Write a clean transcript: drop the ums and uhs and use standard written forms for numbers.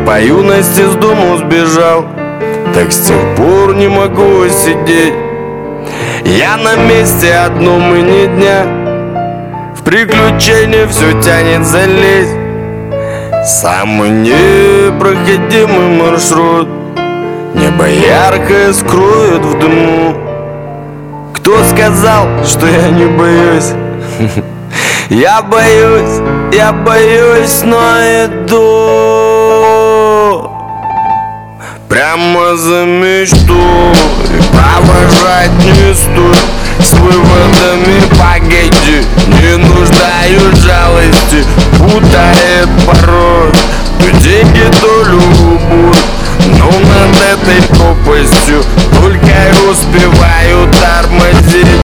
по юности с дому сбежал, так с тех пор не могу сидеть. Я на месте одном и ни дня, в приключения все тянет залезть. Самый непроходимый маршрут, небо яркое скроет в дыму. Кто сказал, что я не боюсь? Я боюсь, но иду прямо за мечту, и провожать не стоит с выводами по